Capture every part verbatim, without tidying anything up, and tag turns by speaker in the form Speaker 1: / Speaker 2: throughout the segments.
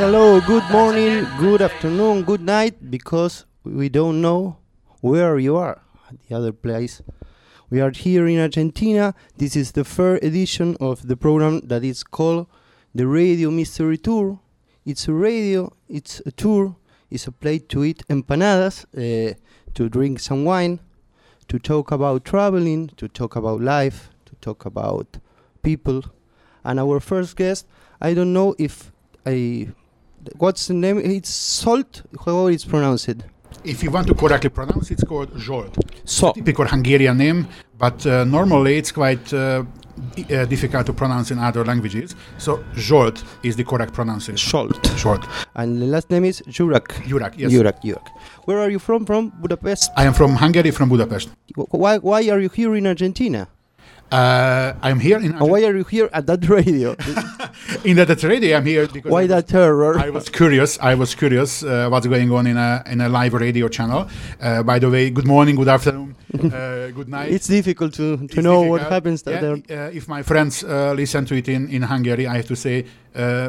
Speaker 1: hello, good morning, good afternoon, good night, because we don't know where you are at the other place. We are here in Argentina. This is the third edition of the program that is called the Radio Mystery Tour. It's a radio, it's a tour, it's a place to eat empanadas, uh, to drink some wine, to talk about traveling, to talk about life, to talk about people. And our first guest, I don't know if I... What's the name? It's Salt? How it's pronounced?
Speaker 2: If you want to correctly pronounce it, it's called Zsolt.
Speaker 1: So,
Speaker 2: Typical Hungarian name, but uh, normally it's quite uh, d- uh, difficult to pronounce in other languages. So Zsolt is the correct pronunciation.
Speaker 1: Salt.
Speaker 2: Zsolt.
Speaker 1: And the last name is Jurak.
Speaker 2: Jurak, yes.
Speaker 1: Jurak, Jurak. Where are you from? From Budapest?
Speaker 2: I am from Hungary, from Budapest.
Speaker 1: Wh- Why, why are you here in Argentina?
Speaker 2: Uh, I'm here in
Speaker 1: And why are you here at that radio?
Speaker 2: in that radio. I'm here because
Speaker 1: Why
Speaker 2: I,
Speaker 1: that terror?
Speaker 2: I was curious. I was curious uh, what's going on in a in a live radio channel. Uh, by the way, good morning, good afternoon, uh, good night.
Speaker 1: It's difficult to, to
Speaker 2: It's
Speaker 1: know what
Speaker 2: difficult.
Speaker 1: happens
Speaker 2: Yeah,
Speaker 1: there.
Speaker 2: uh, if my friends uh, listen to it in, in Hungary, I have to say uh,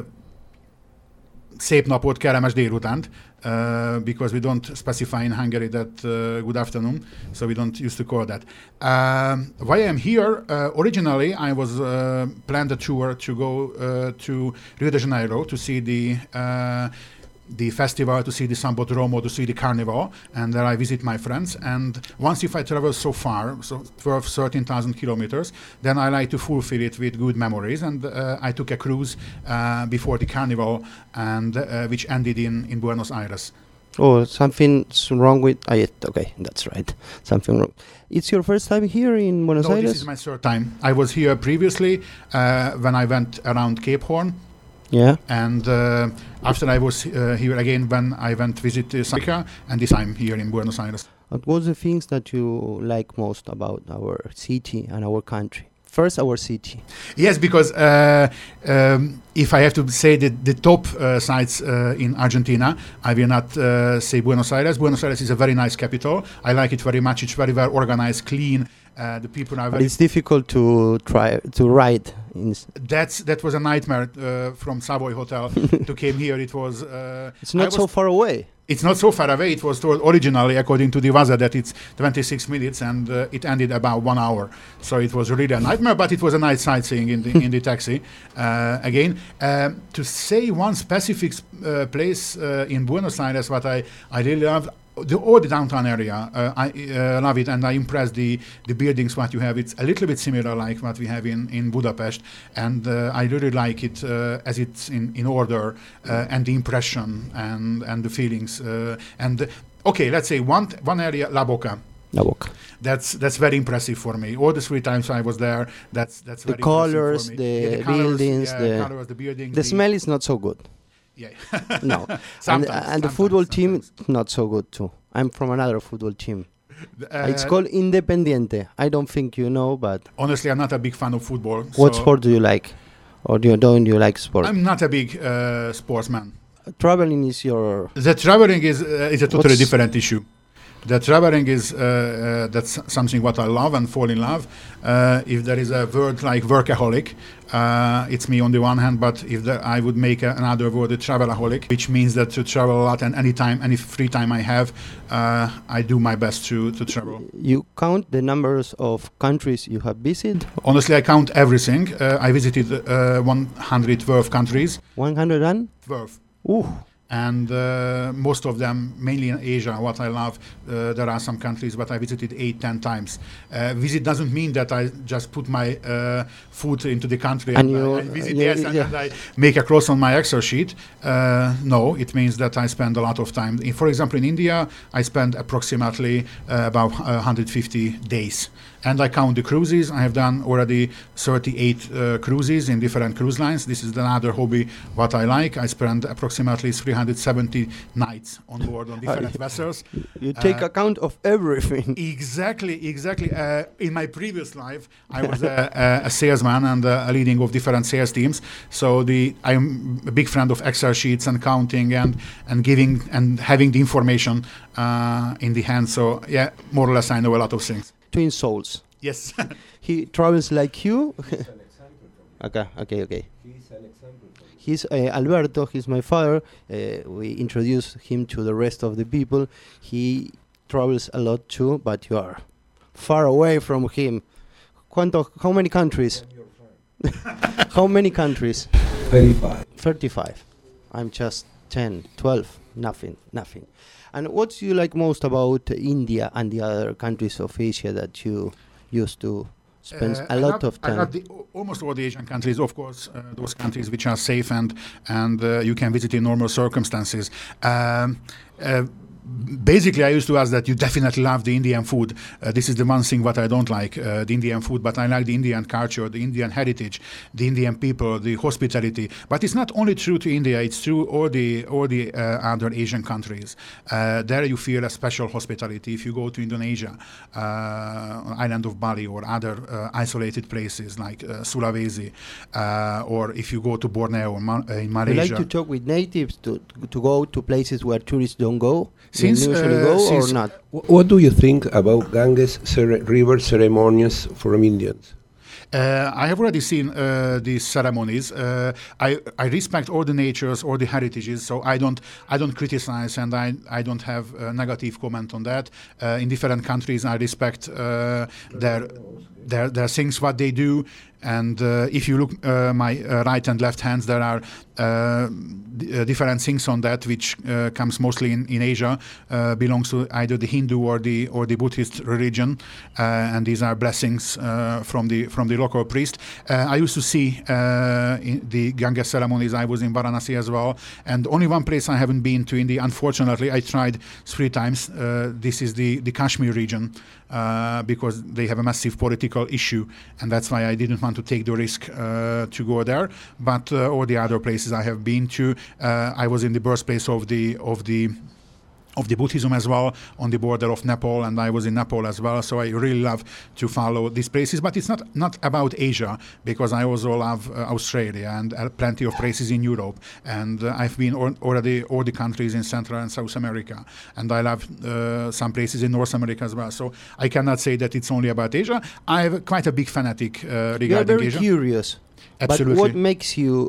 Speaker 2: szép napot, kellemes délutánt, uh, because we don't specify in Hungary that uh, good afternoon, so we don't used to call that. Um, why I'm here, uh, originally I was uh, planned a tour to go uh, to Rio de Janeiro to see the uh, the festival, to see the Sambo de Romo, to see the carnival, and there I visit my friends. And once if I travel so far, so twelve, thirteen thousand kilometers, then I like to fulfill it with good memories. And uh, I took a cruise uh, before the carnival, and uh, which ended in, in Buenos Aires.
Speaker 1: Oh, something's wrong with... Ah, yeah, okay, that's right. Something wrong. It's your first time here in Buenos
Speaker 2: No,
Speaker 1: Aires?
Speaker 2: this is my third time. I was here previously uh, when I went around Cape Horn.
Speaker 1: Yeah.
Speaker 2: And uh, after I was uh, here again when I went visit uh, Africa, and this time here in Buenos Aires.
Speaker 1: What was the things that you like most about our city and our country? First, our city.
Speaker 2: Yes, because uh, um, if I have to say the, the top uh, sites uh, in Argentina, I will not uh, say Buenos Aires. Buenos Aires is a very nice capital. I like it very much. It's very well organized, clean. Uh, the people are
Speaker 1: But
Speaker 2: very...
Speaker 1: it's difficult to try to ride. In s-
Speaker 2: That's that was a nightmare uh, from Savoy Hotel to came here. It was. Uh,
Speaker 1: it's not
Speaker 2: I
Speaker 1: so
Speaker 2: was-
Speaker 1: far away.
Speaker 2: It's not so far away. It was told originally, according to the weather, that it's twenty-six minutes, and uh, it ended about one hour. So it was really a nightmare, but it was a nice sightseeing in the in the taxi. Uh, again, um, to say one specific uh, place uh, in Buenos Aires, what I I really love. The all the downtown area, uh, I uh, love it, and I impressed the the buildings what you have. It's a little bit similar like what we have in, in Budapest, and uh, I really like it uh, as it's in in order, uh, and the impression and and the feelings. Uh, and okay, let's say one one area, La Boca.
Speaker 1: La Boca.
Speaker 2: That's that's very impressive for me. All the three times I was there, that's that's
Speaker 1: The
Speaker 2: very
Speaker 1: colors,
Speaker 2: impressive for me.
Speaker 1: the
Speaker 2: Yeah, colours,
Speaker 1: buildings,
Speaker 2: yeah,
Speaker 1: the-
Speaker 2: colors, the buildings,
Speaker 1: The smell is not so good.
Speaker 2: Yeah.
Speaker 1: No. and
Speaker 2: Sometimes,
Speaker 1: and the
Speaker 2: sometimes,
Speaker 1: football team,
Speaker 2: sometimes.
Speaker 1: not so good too. I'm from another football team.
Speaker 2: Uh,
Speaker 1: It's called Independiente. I don't think you know, but
Speaker 2: Honestly, I'm not a big fan of football.
Speaker 1: what
Speaker 2: so
Speaker 1: sport do you like? Or do you, don't you like sport?
Speaker 2: I'm not a big uh, sportsman.
Speaker 1: Traveling is your...
Speaker 2: The traveling is uh, is a totally
Speaker 1: What's-
Speaker 2: different issue. The traveling is uh, uh, that's something what I love and fall in love. Uh, if there is a word like workaholic, uh, it's me on the one hand. But if the, I would make a, another word, a travelaholic, which means that to travel a lot and any time, any free time I have, uh, I do my best to to travel.
Speaker 1: You count the numbers of countries you have visited?
Speaker 2: Honestly, I count everything. Uh, I visited uh, one hundred twelve countries.
Speaker 1: one hundred and?
Speaker 2: twelve.
Speaker 1: Ooh.
Speaker 2: And uh, most of them, mainly in Asia, what I love, uh, there are some countries that I visited eight, ten times. Uh, visit doesn't mean that I just put my uh, foot into the country
Speaker 1: And
Speaker 2: and,
Speaker 1: you-
Speaker 2: I, I visit
Speaker 1: you-
Speaker 2: yes, and,
Speaker 1: yeah.
Speaker 2: and I make a cross on my Excel sheet. Uh, no, it means that I spend a lot of time. In, for example, in India, I spend approximately uh, about one hundred fifty days. And I count the cruises. I have done already thirty-eight uh, cruises in different cruise lines. This is another hobby what I like. I spend approximately three hundred seventy nights on board on different vessels.
Speaker 1: You take
Speaker 2: Uh,
Speaker 1: account of everything.
Speaker 2: Exactly, exactly. Uh, in my previous life, I was a, a, a salesman and uh, a leading of different sales teams. So the I'm a big friend of Excel sheets and counting and and giving and having the information uh, in the hand. So yeah, more or less, I know a lot of things.
Speaker 1: Twin souls.
Speaker 2: Yes.
Speaker 1: He travels like you. Okay, okay, okay.
Speaker 3: He's an example for you.
Speaker 1: He's uh, Alberto. He's my father. Uh, we introduce him to the rest of the people. He travels a lot too, but you are far away from him. ¿Cuánto, how many countries?
Speaker 3: I'm your friend.
Speaker 1: How many countries?
Speaker 3: thirty-five.
Speaker 1: thirty-five. I'm just ten, twelve. Nothing, nothing. And what do you like most about uh, India and the other countries of Asia that you used to spend
Speaker 2: Uh,
Speaker 1: a
Speaker 2: I
Speaker 1: lot
Speaker 2: love-
Speaker 1: of
Speaker 2: I
Speaker 1: time?
Speaker 2: love the, al- almost all the Asian countries, of course, uh, those countries which are safe and and uh, you can visit in normal circumstances. Um, uh, Basically, I used to ask that you definitely love the Indian food. Uh, this is the one thing what I don't like, uh, the Indian food, but I like the Indian culture, the Indian heritage, the Indian people, the hospitality. But it's not only true to India; it's true all the all the uh, other Asian countries. Uh, there you feel a special hospitality. If you go to Indonesia, uh, island of Bali, or other uh, isolated places like uh, Sulawesi, uh, or if you go to Borneo or Ma- uh, in
Speaker 1: You
Speaker 2: Malaysia.
Speaker 1: like to talk with natives to to go to places where tourists don't go? They
Speaker 2: Since,
Speaker 1: usually
Speaker 2: uh,
Speaker 1: go
Speaker 2: since-
Speaker 1: or not?
Speaker 3: Wh- What do you think about Ganges cere- river ceremonies from Indians?
Speaker 2: Uh, I have already seen uh, these ceremonies. Uh, I, I respect all the natures, all the heritages, so I don't I don't criticize and I, I don't have a negative comment on that. Uh, in different countries, I respect uh, their, their their things, what they do. And uh, if you look uh, my uh, right and left hands, there are uh, d- uh, different things on that, which uh, comes mostly in, in Asia, uh, belongs to either the Hindu or the or the Buddhist religion, uh, and these are blessings uh, from the from the local priest. Uh, I used to see uh, in the Ganges ceremonies. I was in Varanasi as well, and only one place I haven't been to India. Unfortunately, I tried three times. Uh, this is the the Kashmir region. Uh, because they have a massive political issue, and that's why I didn't want to take the risk uh, to go there. But uh, all the other places I have been to, uh, I was in the birthplace of the of the of the Buddhism as well, on the border of Nepal, and I was in Nepal as well. So I really love to follow these places. But it's not not about Asia, because I also love uh, Australia and uh, plenty of places in Europe, and uh, I've been al- already all the countries in Central and South America, and I love uh, some places in North America as well. So I cannot say that it's only about Asia. I'm quite a big fanatic uh,
Speaker 1: You are
Speaker 2: regarding
Speaker 1: very
Speaker 2: Asia.
Speaker 1: curious.
Speaker 2: Absolutely.
Speaker 1: But what makes you?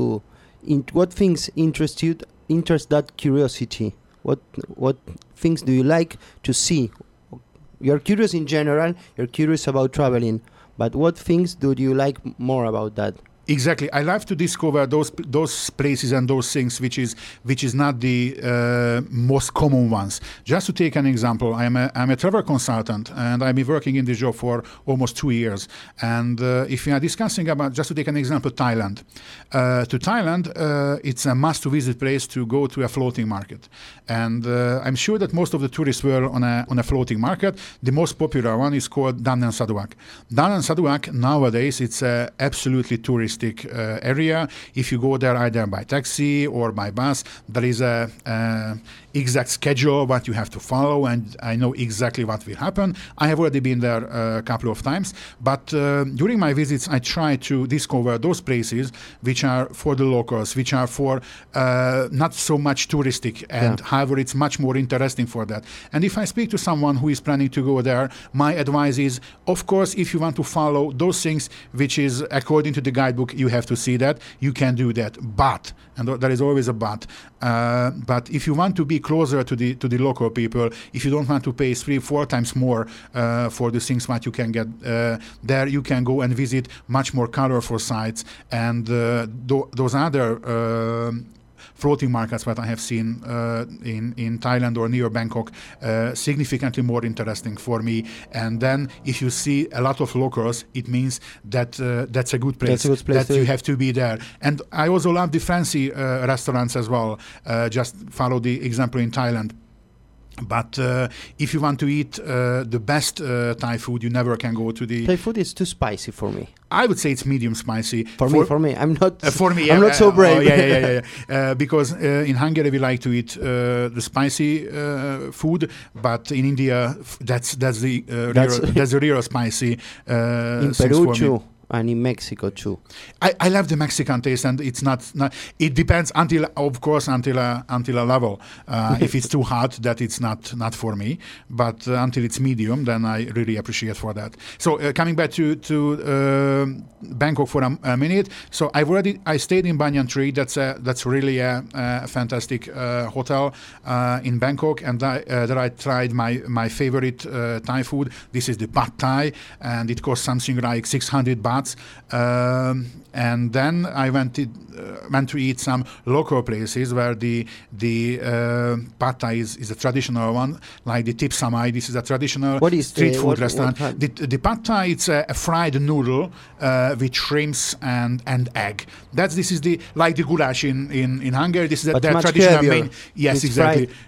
Speaker 1: Uh, in, what things interest you? Interest that curiosity? What what things do you like to see? You're curious in general. You're curious about traveling, but what things do you like m- more about that?
Speaker 2: Exactly. I love to discover those those places and those things which is which is not the uh, most common ones. Just to take an example, I'm a I'm a travel consultant, and I've been working in this job for almost two years. And uh, if we are discussing about, just to take an example, Thailand. Uh, to Thailand, uh, it's a must-to-visit place to go to a floating market. And uh, I'm sure that most of the tourists were on a on a floating market. The most popular one is called Danang Saduak. Danang Saduak nowadays it's a absolutely touristic uh, area. If you go there either by taxi or by bus, there is a uh, exact schedule what you have to follow, and I know exactly what will happen. I have already been there uh, a couple of times, but uh, during my visits I try to discover those places which are for the locals, which are for uh, not so much touristic, and
Speaker 1: Yeah.
Speaker 2: however it's much more interesting for that. And if I speak to someone who is planning to go there, my advice is, of course, if you want to follow those things which is according to the guidebook, you have to see that, you can do that. But, and th- there is always a but, uh, but if you want to be closer to the to the local people, if you don't want to pay three, four times more uh, for the things what you can get uh, there, you can go and visit much more colorful sites, and uh, th- those other um floating markets that I have seen uh, in in Thailand or near Bangkok, uh, significantly more interesting for me. And then if you see a lot of locals, it means that uh, that's a good place.
Speaker 1: That's a good place
Speaker 2: that
Speaker 1: to-
Speaker 2: you have to be there. And I also love the fancy uh, restaurants as well. Uh, just follow the example in Thailand. But uh, if you want to eat uh, the best uh, Thai food, you never can go to the.
Speaker 1: Thai food is too spicy for me.
Speaker 2: I would say it's medium spicy.
Speaker 1: For, me, for me, I'm not.
Speaker 2: Uh, for me,
Speaker 1: I'm
Speaker 2: yeah,
Speaker 1: not so
Speaker 2: uh,
Speaker 1: brave.
Speaker 2: oh, yeah, yeah, yeah, yeah. Uh, because uh, in Hungary we like to eat uh, the spicy uh, food, but in India f- that's that's the uh,
Speaker 1: That's-
Speaker 2: real, that's the real spicy. Uh,
Speaker 1: In
Speaker 2: things
Speaker 1: Peru
Speaker 2: for me.
Speaker 1: too. and in Mexico too.
Speaker 2: I, I love the Mexican taste, and it's not, not it depends until, of course, until a, until a level. Uh, if it's too hot, that it's not not for me. But uh, until it's medium, then I really appreciate for that. So uh, coming back to to uh, Bangkok for a, a minute. So I've already I stayed in Banyan Tree. That's a, that's really a, a fantastic uh, hotel uh, in Bangkok, and I, uh, there I tried my my favorite uh, Thai food. This is the Pad Thai, and it cost something like six hundred bahts. Um, and then I went to, uh, went to eat some local places where the the uh, Pad Thai is, is a traditional one, like the Tip Samai. This is a traditional
Speaker 1: What is
Speaker 2: street
Speaker 1: the-
Speaker 2: food
Speaker 1: what-
Speaker 2: restaurant.
Speaker 1: what-
Speaker 2: the, the Pad Thai, it's a, a fried noodle uh, with shrimps and, and egg. That's this is the like the goulash in, in, in Hungary. This is a,
Speaker 1: But
Speaker 2: their
Speaker 1: much
Speaker 2: traditional
Speaker 1: heavier.
Speaker 2: main. Yes,
Speaker 1: It's
Speaker 2: exactly.
Speaker 1: fried.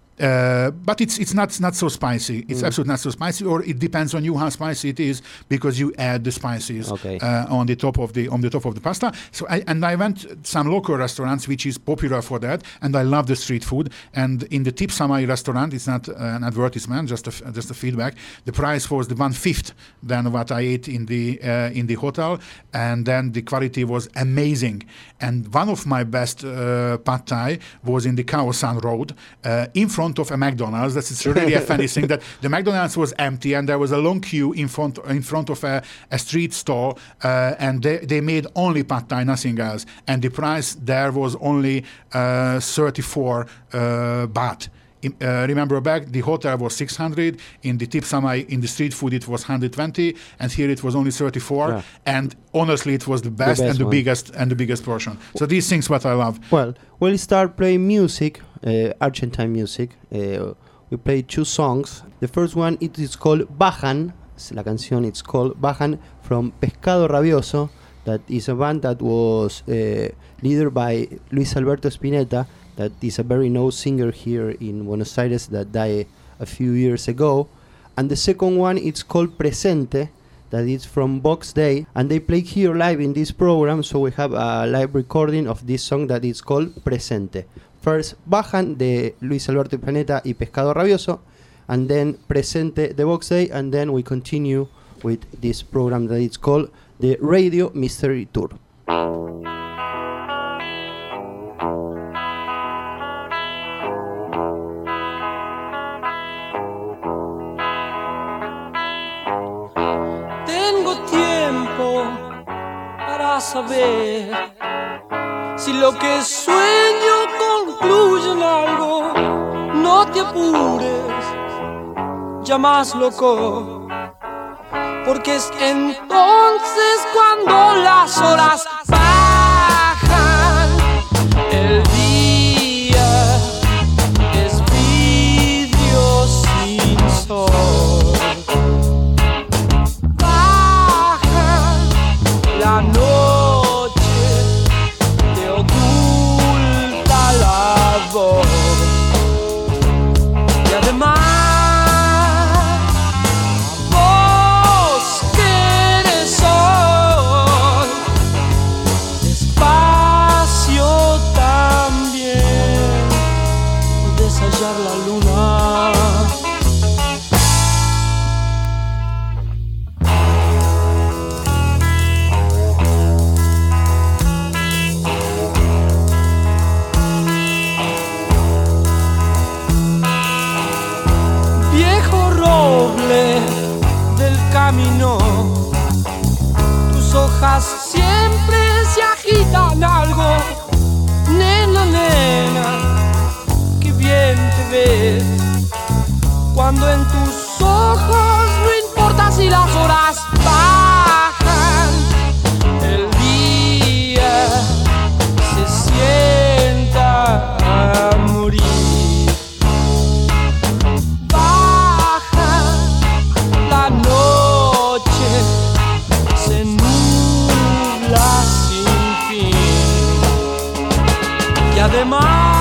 Speaker 2: Uh, but it's it's not not so spicy. It's
Speaker 1: Mm.
Speaker 2: absolutely not so spicy, or it depends on you how spicy it is because you add the spices
Speaker 1: Okay.
Speaker 2: uh, on the top of the on the top of the pasta. So I and I went to some local restaurants which is popular for that, and I love the street food. And in the Tip Samai restaurant, it's not an advertisement, just a f- just a feedback. The price was the one fifth than what I ate in the uh, in the hotel, and then the quality was amazing. And one of my best uh, pad thai was in the Khao San Road uh, in front of a McDonald's. That's really a funny thing that the McDonald's was empty and there was a long queue in front in front of a, a street store, uh, and they, they made only pad thai, nothing else. And the price there was only uh, thirty-four uh, baht. In- Uh, remember back, the hotel was six hundred. In the Tip Samai, in the street food, it was one hundred twenty, and here it was only thirty-four.
Speaker 1: Yeah.
Speaker 2: And honestly, it was the best,
Speaker 1: best
Speaker 2: and the
Speaker 1: one.
Speaker 2: biggest and the biggest portion. So these things, what I love.
Speaker 1: Well, we'll start playing music, uh, Argentine music. Uh, we play two songs. The first one, it is called Bajan. La canción it's called Bajan from Pescado Rabioso. That is a band that was uh, leader by Luis Alberto Spinetta. That is a very known singer here in Buenos Aires that died a few years ago. And the second one, it's called Presente. That is from Box Day, and they play here live in this program, so we have a live recording of this song that is called Presente. First, Bajan de Luis Alberto Spinetta y Pescado Rabioso, and then Presente de Box Day, and then we continue with this program that is called the Radio Mystery Tour.
Speaker 4: Tengo tiempo para saber si lo que sueño concluye en algo. No te apures, ya más loco, porque es entonces cuando las horas bajan. El día es vidrio sin sol. La noche te oculta la voz y además vos que eres sol, despacio también puedes hallar la luna. Del camino, tus hojas siempre se agitan algo. Nena, nena, qué bien te ves cuando en tus ojos no importa si las horas bajan. El día se sienta a morir. La noche se nubla sin fin y además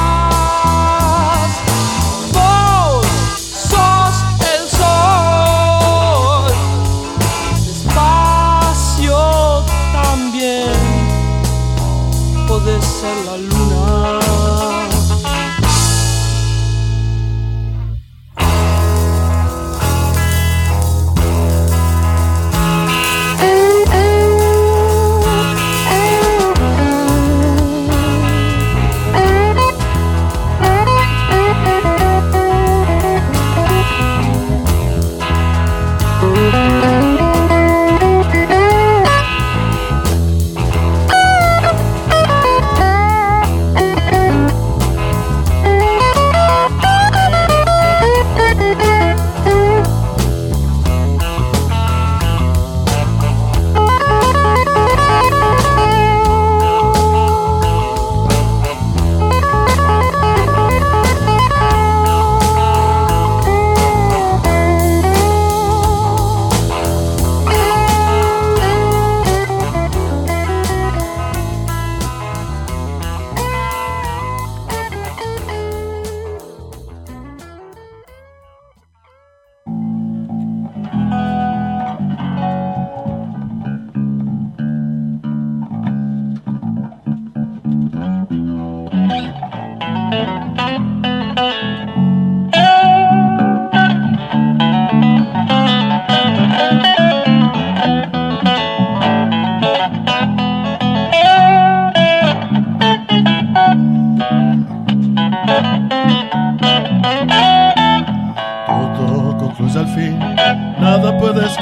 Speaker 4: vos sos el sol, despacio también podés ser la luna.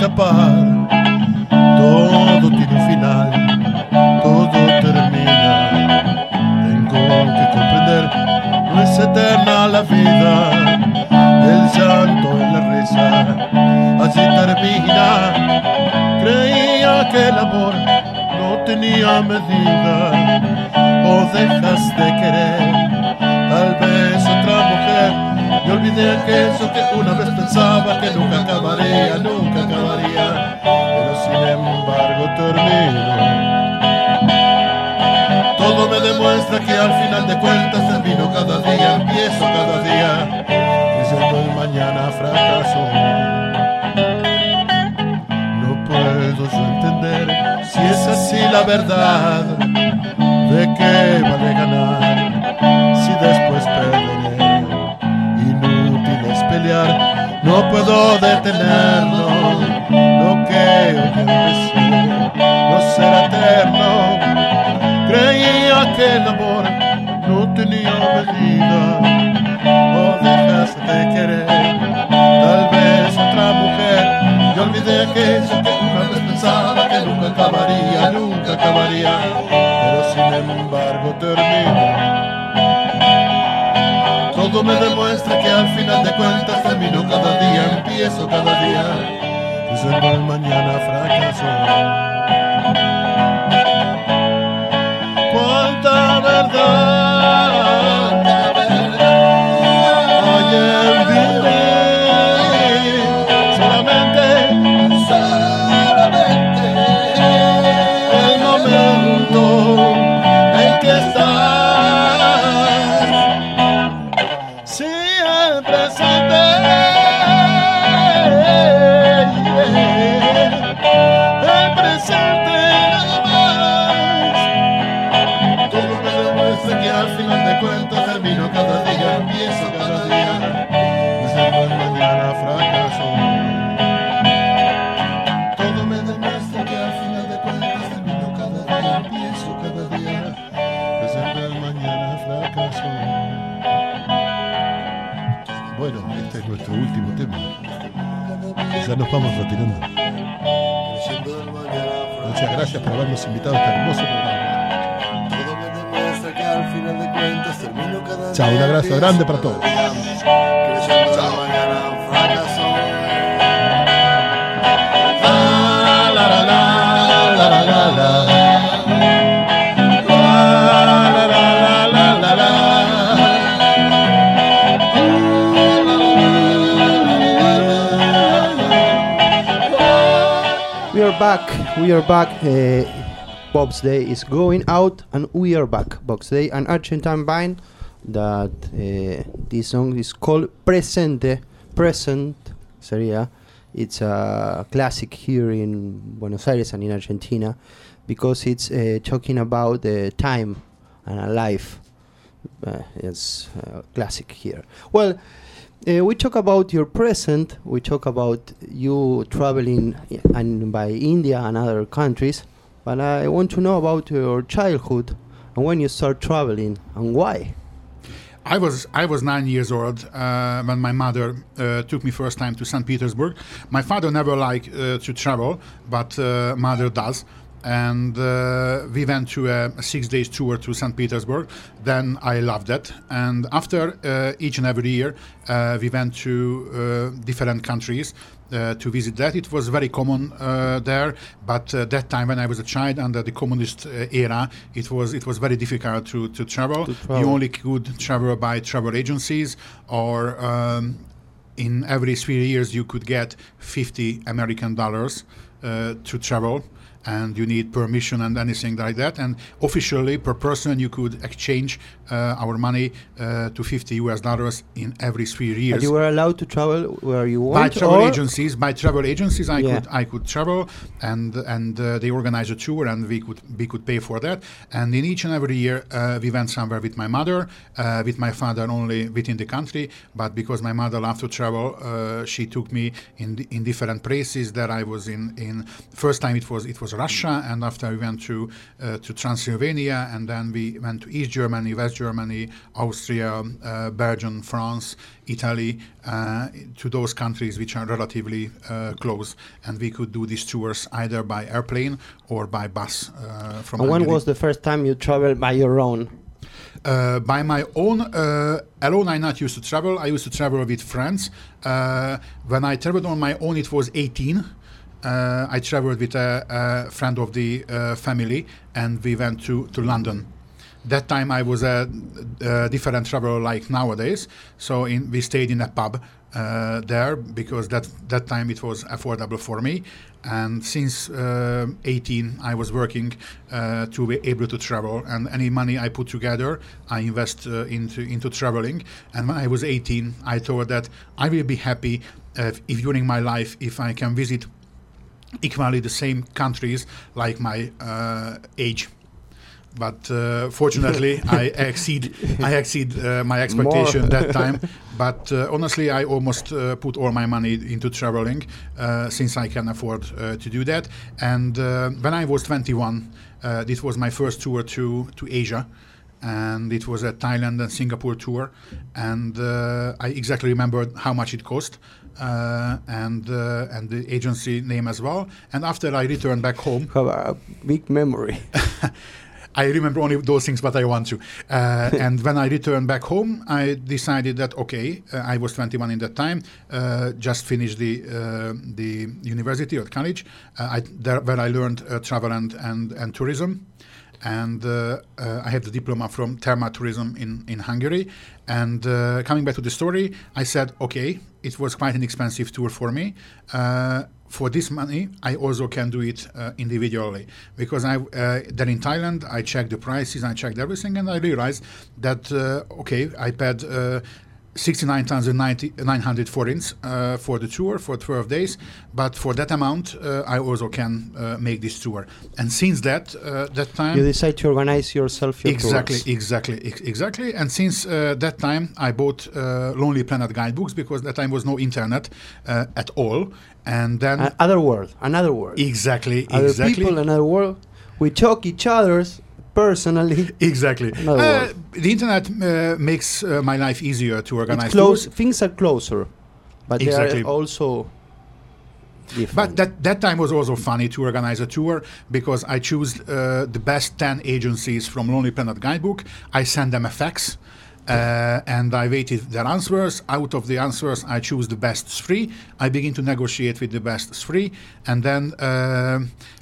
Speaker 5: escapar. Todo tiene un final, todo termina. Tengo que comprender, no es eterna la vida. El llanto en la risa, así termina. Creía que el amor no tenía medida. O dejas de querer, tal vez otra mujer. Y olvidé aquello que una vez pensaba que nunca acabaría, nunca acabaría. Pero sin embargo termino. Todo me demuestra que al final de cuentas termino cada día, empiezo cada día, creyendo el mañana fracaso. No puedo yo entender si es así la verdad. ¿De qué vale ganar si después perderé? Inútil es pelear, no puedo detenerlo. Lo que hoy empecé no será eterno. Creía que el amor no tenía medida. O dejas de querer, tal vez otra mujer. Y olvidé aquello que una vez pensaba que nunca acabaría, nunca acabaría. Pero sin embargo termina. Todo me demuestra que al final de cuentas termino cada día, empiezo cada día, creyendo el mañana fracaso. Cuánta verdad hay en vivir, solamente, solamente el momento en que estás, siempre presente. El presente nada más. Todo me demuestra que al final de cuentas termino cada día, empiezo cada día, pensando en mañana fracaso. Todo me demuestra que al final de cuentas termino cada día, empiezo cada día, pensando en mañana fracaso. Bueno, este es nuestro último tema. Ya nos vamos retirando. Muchas gracias por habernos invitado a este hermoso programa. Chao, un abrazo grande para todos.
Speaker 1: We are back. We are back. Uh, Bob's Day is going out, and we are back. Bob's Day, an Argentine band that uh, this song is called Presente. Present sería. It's a classic here in Buenos Aires and in Argentina because it's uh, talking about the time and a life. Uh, it's a classic here. Well. Uh, we talk about your present, we talk about you traveling i- and by India and other countries, but I want to know about your childhood and when you start traveling and why.
Speaker 2: I was I was nine years old uh, when my mother uh, took me first time to Saint Petersburg. My father never liked uh, to travel, but uh, mother does. And uh, we went to a six days tour to Saint Petersburg. Then I loved it. And after uh, each and every year, uh, we went to uh, different countries uh, to visit that. It was very common uh, there, but uh, that time when I was a child under the communist uh, era, it was it was very difficult to, to travel.
Speaker 1: To travel.
Speaker 2: You only could travel by travel agencies or um, in every three years you could get fifty American dollars uh, to travel. And you need permission and anything like that. And officially, per person, you could exchange uh, our money uh, to fifty U S dollars in every three years.
Speaker 1: But you were allowed to travel where you
Speaker 2: By
Speaker 1: want?
Speaker 2: travel
Speaker 1: or
Speaker 2: agencies, by travel agencies, I
Speaker 1: Yeah.
Speaker 2: could I could travel, and and uh, they organized a tour, and we could we could pay for that. And in each and every year, uh, we went somewhere with my mother, uh, with my father only within the country. But because my mother loved to travel, uh, she took me in the, in different places that I was in. In first time it was it was was Russia, and after we went to uh, to Transylvania, and then we went to East Germany, West Germany, Austria, uh, Belgium, France, Italy, uh, to those countries which are relatively uh, close, and we could do these tours either by airplane or by bus uh, from
Speaker 1: And when
Speaker 2: Hungary.
Speaker 1: was the first time you traveled by your own?
Speaker 2: Uh, by my own, uh, alone I not used to travel. I used to travel with friends. Uh, when I traveled on my own, it was eighteen. Uh, I traveled with a, a friend of the uh, family, and we went to, to London. That time I was a, a different traveler like nowadays. So in, we stayed in a pub uh, there because that, that time it was affordable for me. And since uh, eighteen, I was working uh, to be able to travel. And any money I put together, I invest uh, into into traveling. And when I was eighteen, I thought that I will be happy uh, if during my life, if I can visit equally the same countries like my uh, age. But uh, fortunately, I exceed I exceed uh, my expectation
Speaker 1: More.
Speaker 2: that time. But uh, honestly, I almost uh, put all my money into traveling uh, since I can afford uh, to do that. And uh, when I was twenty-one, uh, this was my first tour to to Asia, and it was a Thailand and Singapore tour. And uh, I exactly remembered how much it cost. Uh, and uh, and the agency name as well. And after I returned back home,
Speaker 1: Have a big memory.
Speaker 2: I remember only those things, but I want to. Uh, and when I returned back home, I decided that okay, uh, I was twenty-one in that time, uh, just finished the uh, the university or college, uh, I, there, where I learned uh, travel and, and and tourism. And uh, uh, I have the diploma from Terma Tourism in, in Hungary. And uh, coming back to the story, I said, okay, it was quite an expensive tour for me. Uh, for this money, I also can do it uh, individually. Because I uh, then in Thailand, I checked the prices, I checked everything, and I realized that, uh, okay, I paid uh, sixty-nine thousand nine hundred forints uh, for the tour for twelve days, but for that amount, uh, I also can uh, make this tour. And since that uh, that time,
Speaker 1: You decide to organize yourself your
Speaker 2: exactly,
Speaker 1: tours.
Speaker 2: exactly, ex- exactly. And since uh, that time, I bought uh, Lonely Planet guidebooks because that time was no internet uh, at all. And then
Speaker 1: A- Other world, another world.
Speaker 2: exactly,
Speaker 1: Other
Speaker 2: exactly.
Speaker 1: people, another world. We talk each other's personally.
Speaker 2: Exactly.
Speaker 1: Another
Speaker 2: Uh,
Speaker 1: world.
Speaker 2: the internet uh, makes uh, my life easier to organize
Speaker 1: It's close.
Speaker 2: tours.
Speaker 1: Things are closer, but
Speaker 2: Exactly.
Speaker 1: they are also different.
Speaker 2: But that, that time was also funny to organize a tour because I chose uh, the best ten agencies from Lonely Planet Guidebook. I sent them a fax. Uh, and I waited their answers. Out of the answers, I choose the best three. I begin to negotiate with the best three, and then uh,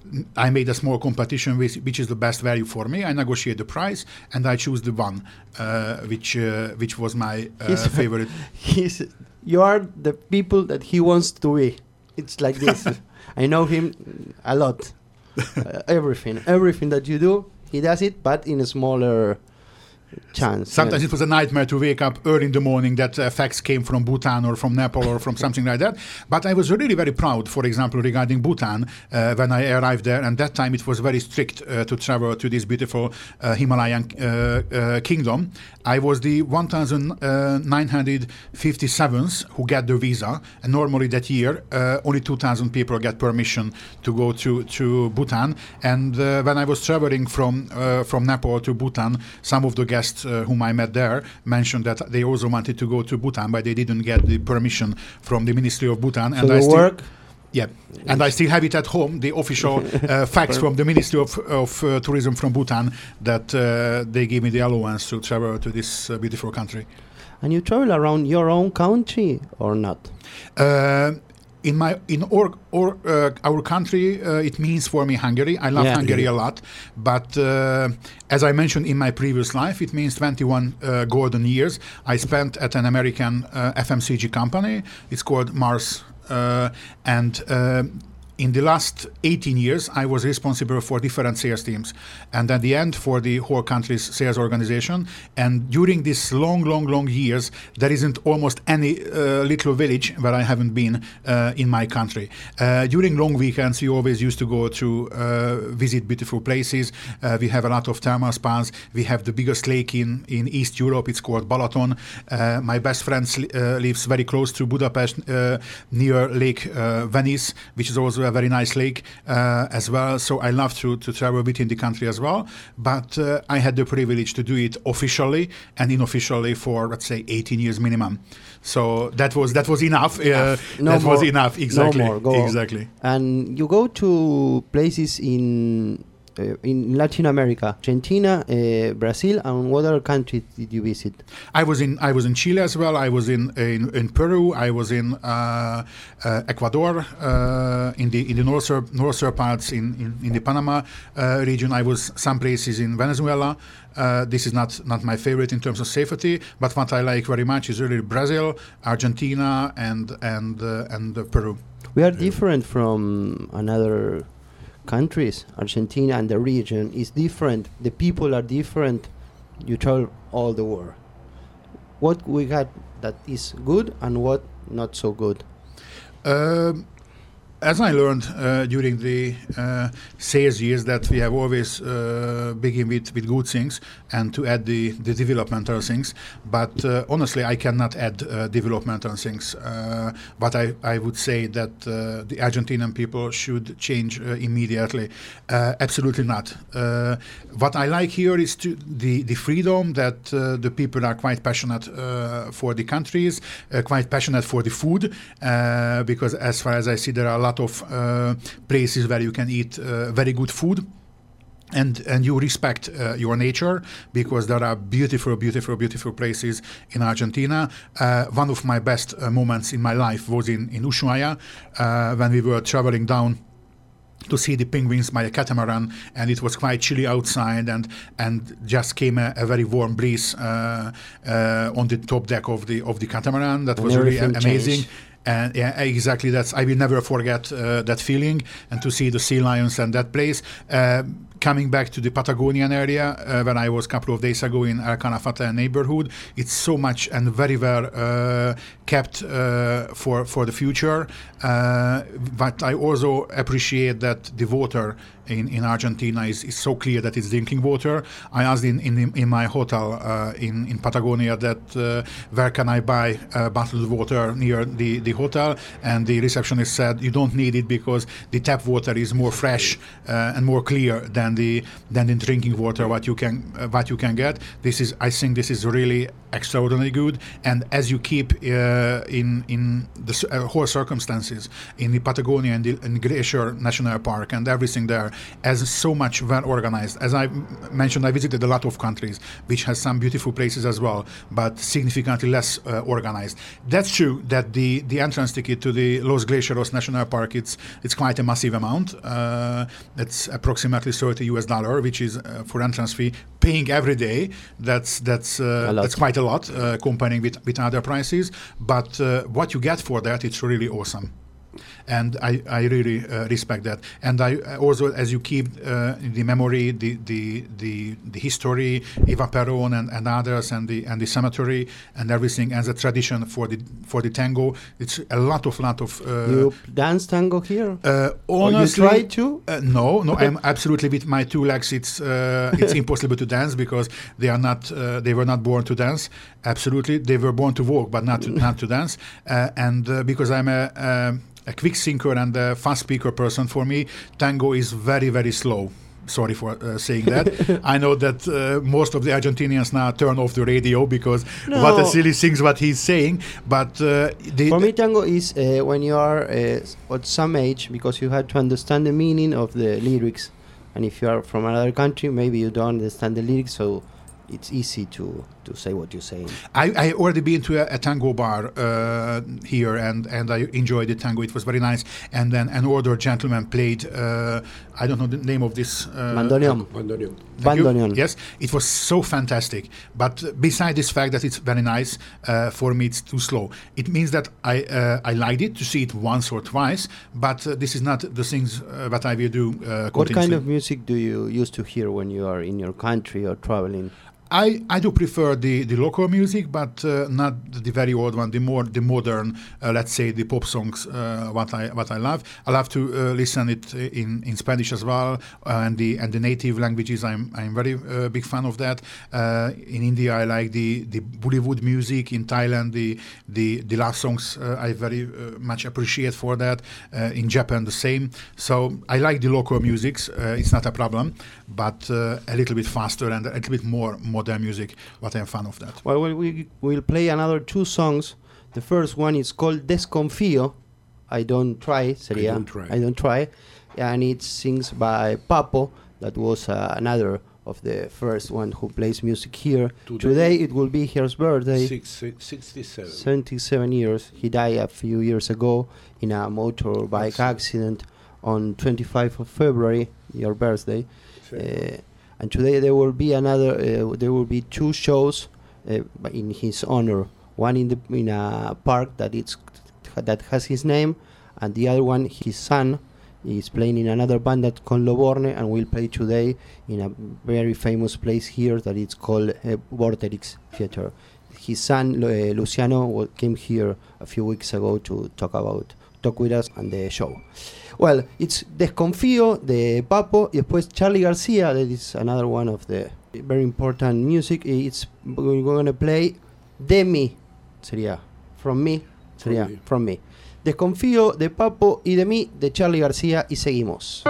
Speaker 2: I made a small competition with which is the best value for me. I negotiate the price, and I choose the one uh, which uh, which was my uh,
Speaker 1: He's-
Speaker 2: favorite.
Speaker 1: He's, you are the people that he wants to be. It's like this. I know him a lot. Uh, everything, everything that you do, he does it, but in a smaller chance.
Speaker 2: Sometimes
Speaker 1: yes.
Speaker 2: it was a nightmare to wake up early in the morning that uh, fax came from Bhutan or from Nepal or from something like that. But I was really very proud, for example, regarding Bhutan uh, when I arrived there. And that time it was very strict uh, to travel to this beautiful uh, Himalayan uh, uh, kingdom. I was the one thousand nine hundred fifty-seventh who got the visa. And normally that year, uh, only two thousand people get permission to go to, to Bhutan. And uh, when I was traveling from, uh, from Nepal to Bhutan, some of the guests Uh, whom I met there mentioned that they also wanted to go to Bhutan, but they didn't get the permission from the Ministry of Bhutan.
Speaker 1: So
Speaker 2: and I
Speaker 1: you
Speaker 2: still,
Speaker 1: work.
Speaker 2: yeah, and I still have it at home, the official uh, fax from the Ministry of, of uh, Tourism from Bhutan that uh, they gave me the allowance to travel to this uh, beautiful country.
Speaker 1: And you travel around your own country or not?
Speaker 2: Uh, In my in our our, uh, our country, uh, it means for me Hungary. I love
Speaker 1: Yeah.
Speaker 2: Hungary a lot, but uh, as I mentioned in my previous life, it means twenty-one uh, golden years I spent at an American uh, F M C G company. It's called Mars, uh, and uh, in the last eighteen years, I was responsible for different sales teams, and at the end for the whole country's sales organization. And during these long, long, long years, there isn't almost any uh, little village where I haven't been uh, in my country. Uh, during long weekends, we always used to go to uh, visit beautiful places. Uh, we have a lot of thermal spas. We have the biggest lake in, in East Europe. It's called Balaton. Uh, my best friend uh, lives very close to Budapest, uh, near Lake uh, Venice, which is also a a very nice lake uh, as well. So I love to, to travel within the country as well. But uh, I had the privilege to do it officially and unofficially for, let's say, eighteen years minimum. So that was that was enough. Uh,
Speaker 1: No
Speaker 2: that
Speaker 1: more.
Speaker 2: was enough. Exactly.
Speaker 1: No more. Go on.
Speaker 2: Exactly.
Speaker 1: And you go to places in uh, in Latin America, Argentina, uh, Brazil, and what other countries did you visit?
Speaker 2: I was in I was in Chile as well. I was in in, in Peru. I was in uh, uh, Ecuador, uh, in the in the northern northern parts in, in, in the Panama uh, region. I was some places in Venezuela. Uh, this is not not my favorite in terms of safety, but what I like very much is really Brazil, Argentina, and and uh, and uh, Peru.
Speaker 1: We are different from another countries. Argentina and the region is different. The people are different. You travel all the world. What we got that is good and what not so good?
Speaker 2: Um, as I learned uh, during the uh, sales years, that we have always uh, begin with, with good things and to add the, the developmental things. But uh, honestly, I cannot add uh, developmental things. Uh, but I, I would say that uh, the Argentinian people should change uh, immediately. Uh, absolutely not. Uh, what I like here is to the, the freedom that uh, the people are quite passionate uh, for the countries, uh, quite passionate for the food, uh, because as far as I see, there are a lot of uh, places where you can eat uh, very good food. And and you respect uh, your nature, because there are beautiful, beautiful, beautiful places in Argentina. Uh, one of my best uh, moments in my life was in, in Ushuaia, uh, when we were traveling down to see the penguins by a catamaran, and it was quite chilly outside, and and just came a, a very warm breeze uh, uh, on the top deck of the of the catamaran. That
Speaker 1: And
Speaker 2: was really a-
Speaker 1: everything
Speaker 2: amazing.
Speaker 1: changed.
Speaker 2: And yeah, exactly. That's I will never forget uh, that feeling, and to see the sea lions and that place. Uh, coming back to the Patagonian area, uh, when I was a couple of days ago in El Calafate neighborhood, it's so much and very well uh, kept uh, for for the future. Uh, but I also appreciate that the water in, in Argentina is, is so clear that it's drinking water. I asked in in, in my hotel uh, in in Patagonia that uh, where can I buy uh, bottled water near the, the hotel, and the receptionist said you don't need it because the tap water is more fresh uh, and more clear than the than the drinking water what you can uh, what you can get. This is I think this is really extraordinarily good, and as you keep uh, in in the s- uh, whole circumstances in the Patagonia and the and Glacier National Park and everything there, as so much well organized. As I m- mentioned, I visited a lot of countries which has some beautiful places as well, but significantly less uh, organized. That's true that the the entrance ticket to the Los Glaciaros National Park, it's it's quite a massive amount. Uh, it's approximately thirty U S dollar, which is uh, for entrance fee. Paying every day, that's that's uh,
Speaker 1: A lot.
Speaker 2: that's quite a lot uh, comparing with, with other prices. But uh, what you get for that, it's really awesome. And I, I really uh, respect that. And I uh, also, as you keep uh, in the memory, the the the, the history, Eva Peron and, and others, and the and the cemetery and everything as a tradition for the for the tango. It's a lot of lot of. Uh,
Speaker 1: You dance tango here?
Speaker 2: uh,
Speaker 1: Or you
Speaker 2: honestly,
Speaker 1: try to?
Speaker 2: uh, no, no. I'm absolutely with my two legs. It's uh, it's impossible to dance because they are not. Uh, they were not born to dance. Absolutely, they were born to walk, but not to, not to dance. Uh, and uh, because I'm a, a a quick thinker and a fast speaker person, for me, tango is very very slow. Sorry for uh, saying that. I know that uh, most of the Argentinians now turn off the radio because
Speaker 1: No.
Speaker 2: what a silly things what he's saying. But uh, the,
Speaker 1: For me, tango is uh, when you are uh, s- at some age, because you have to understand the meaning of the lyrics. And if you are from another country, maybe you don't understand the lyrics, so it's easy to, to say what you're saying.
Speaker 2: I, I already been to a, a tango bar uh, here, and, and I enjoyed the tango. It was very nice. And then an older gentleman played, uh, I don't know the name of this. Uh,
Speaker 1: Bandoneon.
Speaker 3: Bandoneon.
Speaker 2: Thank you.
Speaker 1: Bandoneon.
Speaker 2: Yes, it was so fantastic. But uh, beside this fact that it's very nice, uh, for me it's too slow. It means that I uh, I liked it to see it once or twice, but uh, this is not the things uh, that I will do uh,
Speaker 1: What kind
Speaker 2: continuously.
Speaker 1: of music do you used to hear when you are in your country or traveling?
Speaker 2: I, I do prefer the, the local music, but uh, not the very old one. The more the modern, uh, let's say, the pop songs. Uh, what I what I love. I love to uh, listen it in, in Spanish as well, uh, and the and the native languages. I'm I'm very uh, big fan of that. Uh, in India, I like the, the Bollywood music. In Thailand, the the the love songs uh, I very uh, much appreciate for that. Uh, in Japan, the same. So I like the local musics. Uh, it's not a problem, but uh, a little bit faster and a little bit more modern music. What I'm fan of that.
Speaker 1: Well, we we will play another two songs. The first one is called Desconfío. I don't try, sería.
Speaker 3: I don't try.
Speaker 1: I don't try. And it's sings by Papo. That was uh, another of the first one who plays music here.
Speaker 3: Today,
Speaker 1: Today it will be his birthday.
Speaker 3: Six, six, sixty-seven.
Speaker 1: seventy-seven years. He died a few years ago in a motorbike accident on twenty-fifth of February, your birthday. Uh, and today there will be another. Uh, there will be two shows uh, in his honor. One in the in a park that it's that has his name, and the other one his son is playing in another band that called Loborne, and will play today in a very famous place here that it's called uh, Vorterix Theater. His son uh, Luciano wa- came here a few weeks ago to talk about talk with us on the show. Well, it's Desconfío de Papo, y después Charlie Garcia, that is another one of the very important music. It's we're going to play De Mi, sería From Me, sería
Speaker 3: From me.
Speaker 1: From Me. Desconfío de Papo y de mí, de Charlie García, y seguimos.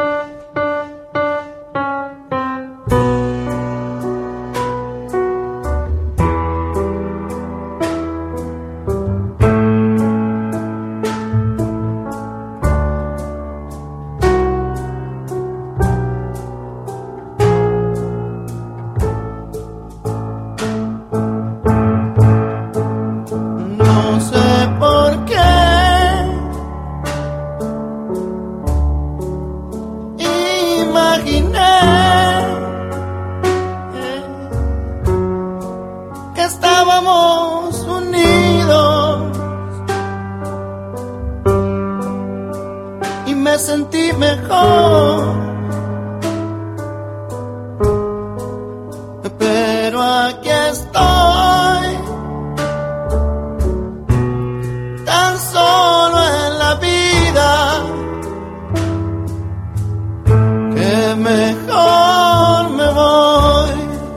Speaker 5: No sé por qué imaginé que estábamos unidos y me sentí mejor, pero aquí estoy tan solo en la vida que mejor me voy.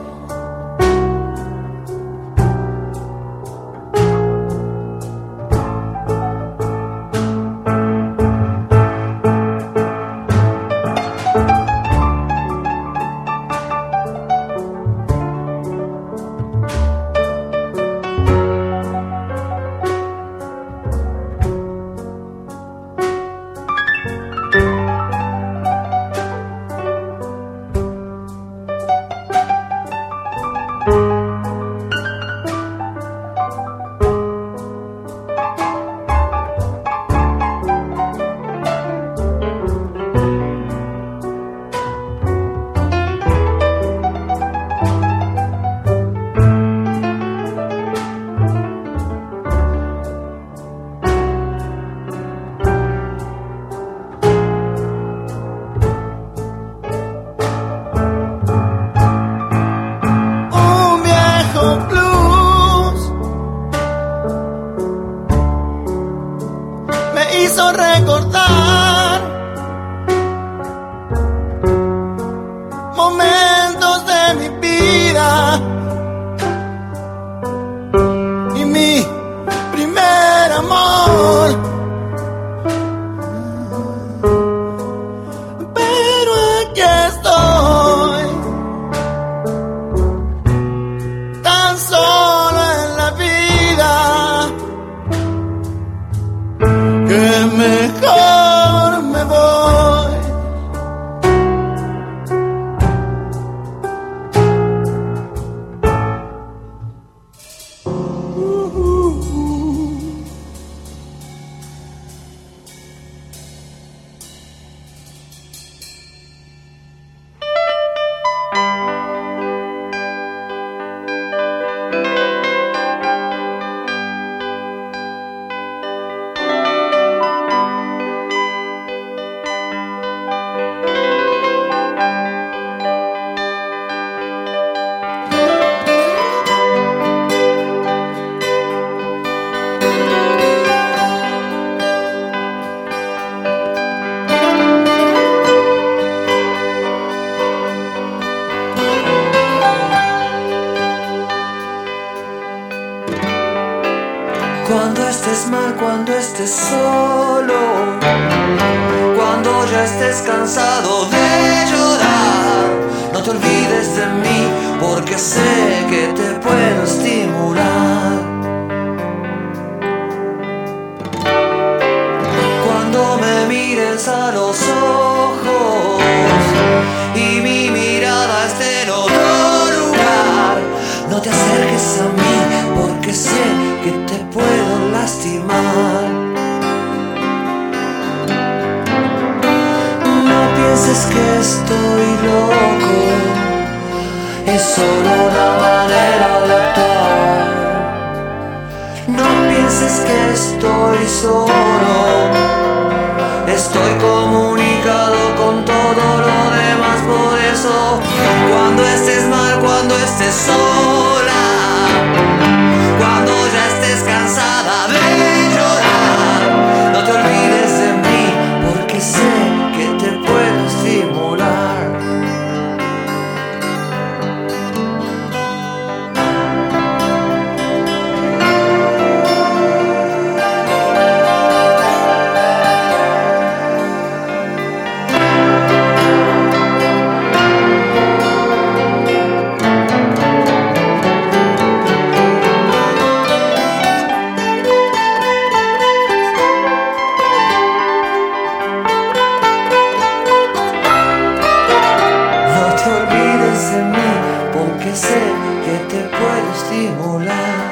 Speaker 5: Un viejo blues me hizo recordar momentos de mi vida y mi primer amor. Pero aquí estoy tan solo en la vida que mejor me voy.
Speaker 6: Cuando estés mal, cuando estés solo, cuando ya estés cansado de llorar, no te olvides de mí, porque sé que te puedo estimular. Cuando me mires a los ojos y mi mirada esté en otro lugar, no te acerques a mí, porque sé que te puedo lastimar. No pienses que estoy loco, es solo una manera de actuar. No pienses que estoy solo, estoy comunicado con todo lo demás. Por eso, cuando estés mal, cuando estés sola, cuando ya estés cansada de llorar, no te olvides de mí, porque sé que te puedo estimular. Sé que te puedo estimular.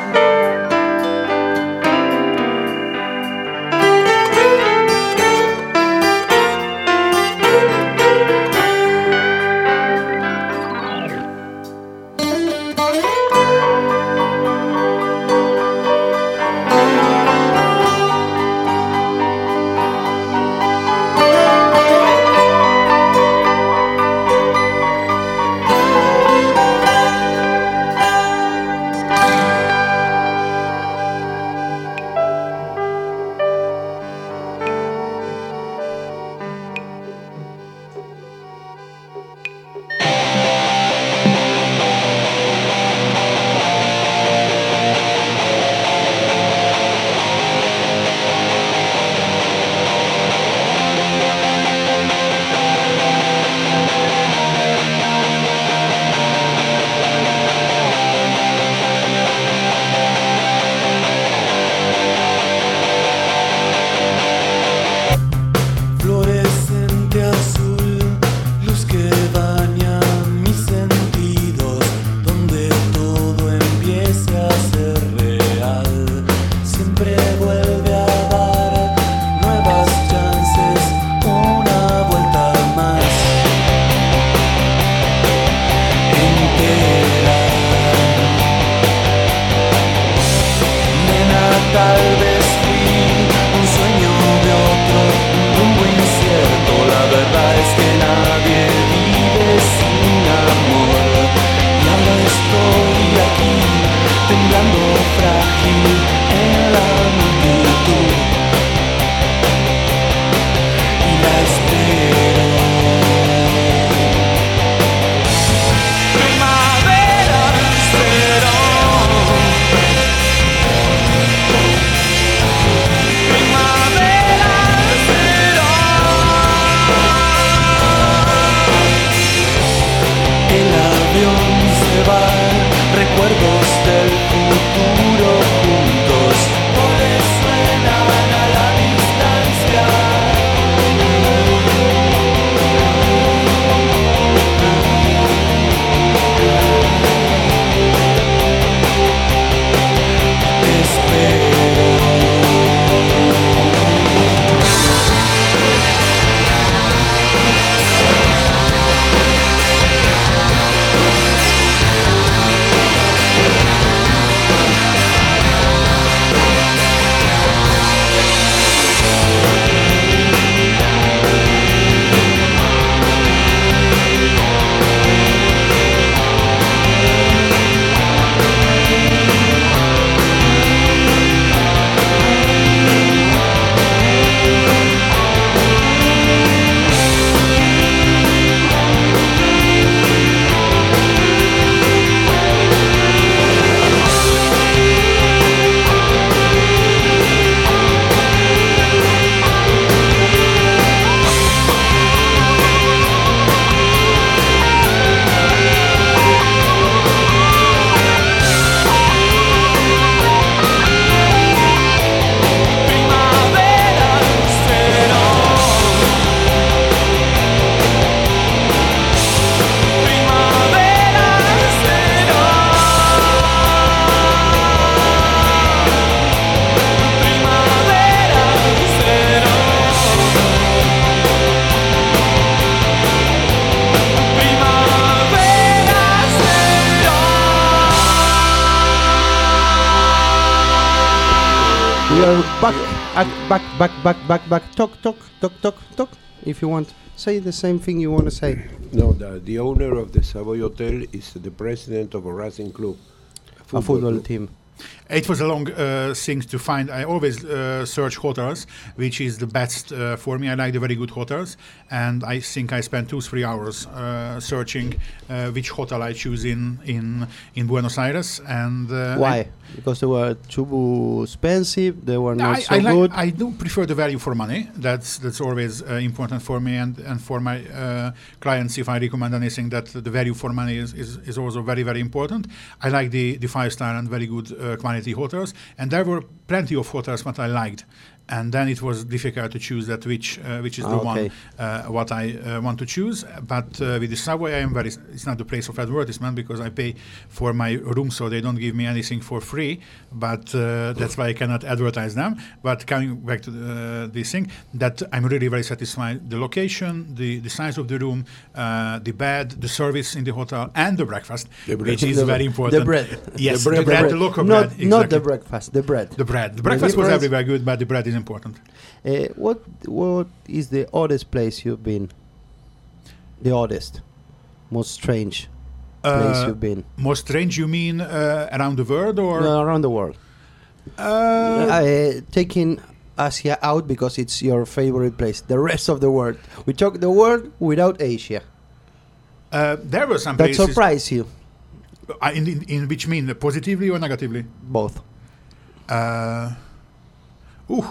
Speaker 1: are back, back, back, back, back, back, back. Talk, talk, talk, talk, talk. If you want, say the same thing you want to say.
Speaker 3: No, the, the owner of the Savoy Hotel is the president of a Racing Club,
Speaker 1: A football
Speaker 3: club.
Speaker 1: team.
Speaker 2: It was a long uh, thing to find. I always uh, search hotels, which is the best uh, for me. I like the very good hotels, and I think I spent two, three hours uh, searching uh, which hotel I choose in in, in Buenos Aires. And uh,
Speaker 1: Why?
Speaker 2: I,
Speaker 1: Because they were too expensive. They were not
Speaker 2: I,
Speaker 1: so
Speaker 2: I, like,
Speaker 1: good.
Speaker 2: I do prefer the value for money. That's that's always uh, important for me and, and for my uh, clients. If I recommend anything, that the value for money is, is, is also very, very important. I like the, the five-star and very good uh, quality hotels, and there were plenty of hotels that I liked. And then it was difficult to choose that which uh, which is the
Speaker 1: Okay.
Speaker 2: one uh, what I uh, want to choose. But uh, with the Savoy, I am very. It's not the place of advertisement because I pay for my room, so they don't give me anything for free. But uh, that's why I cannot advertise them. But coming back to the, uh, this thing, that I'm really very satisfied. The location, the, the size of the room, uh, the bed, the service in the hotel, and the breakfast,
Speaker 3: The bread.
Speaker 2: which is
Speaker 1: The-
Speaker 2: very important.
Speaker 1: The bread.
Speaker 2: Yes,
Speaker 3: The
Speaker 2: the
Speaker 3: bread.
Speaker 2: bread, the,
Speaker 1: bread.
Speaker 2: local
Speaker 1: not,
Speaker 2: bread.
Speaker 1: Not
Speaker 2: exactly.
Speaker 1: the breakfast, the bread.
Speaker 2: The bread. The breakfast was
Speaker 1: difference-
Speaker 2: everywhere good, but the bread is important.
Speaker 1: Uh, what what is the oddest place you've been? The oddest, most strange place
Speaker 2: Uh,
Speaker 1: you've been
Speaker 2: Most strange, you mean uh, around the world or?
Speaker 1: No, around the world?
Speaker 2: Uh,
Speaker 1: Uh, taking Asia out because it's your favorite place. The rest of the world. We talk the world without Asia.
Speaker 2: uh, there were some
Speaker 1: That
Speaker 2: places.
Speaker 1: surprise you,
Speaker 2: Uh, in, in, in which mean uh, positively or negatively?
Speaker 1: both.
Speaker 2: Uh, ooh.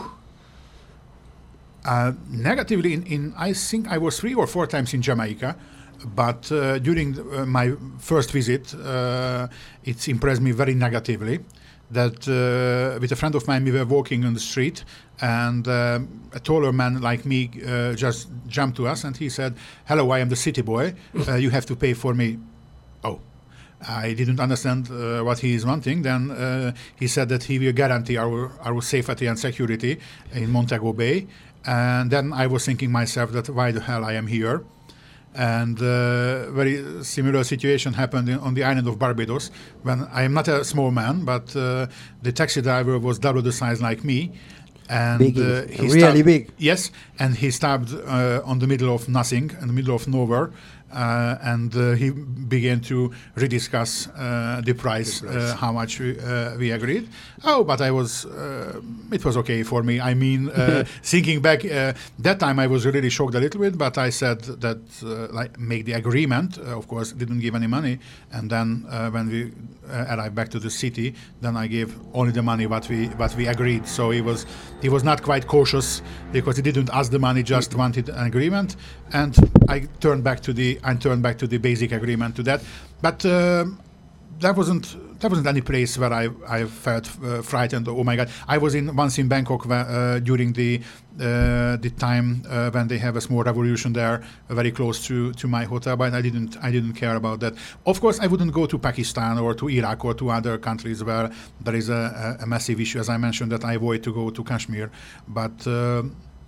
Speaker 2: Uh, negatively, in, in I think I was three or four times in Jamaica, but uh, during the, uh, my first visit, uh, it's impressed me very negatively. That uh, with a friend of mine, we were walking on the street, and uh, a taller man like me uh, just jumped to us, and he said, "Hello, I am the city boy. Uh, you have to pay for me." Oh. I didn't understand uh, what he is wanting. Then uh, he said that he will guarantee our, our safety and security in Montego Bay. And then I was thinking myself that why the hell I am here. And uh, very similar situation happened in, on the island of Barbados, when I am not a small man, but uh, the taxi driver was double the size like me. And
Speaker 1: Biggie.
Speaker 2: uh, he
Speaker 1: Really
Speaker 2: stopped-
Speaker 1: big.
Speaker 2: Yes, and he stopped uh, on the middle of nothing, in the middle of nowhere, uh, and uh, he began to rediscuss uh, the price,
Speaker 3: The price.
Speaker 2: Uh, how much we, uh, we agreed. Oh, but I was, uh, it was okay for me. I mean, uh, thinking back, uh, that time I was really shocked a little bit, but I said that, uh, like, make the agreement. Uh, of course, didn't give any money, and then uh, when we uh, arrived back to the city, then I gave only the money what we what we agreed. So he was he was not quite cautious because he didn't ask the money, just wanted an agreement, and I turned back to the I turned back to the basic agreement to that. But um that wasn't that wasn't any place where I I felt uh, frightened. Oh my God! I was in once in Bangkok where, uh, during the uh, the time uh, when they have a small revolution there, uh, very close to, to my hotel. But I didn't I didn't care about that. Of course, I wouldn't go to Pakistan or to Iraq or to other countries where there is a, a, a massive issue. As I mentioned, that I avoid to go to Kashmir, but. Uh,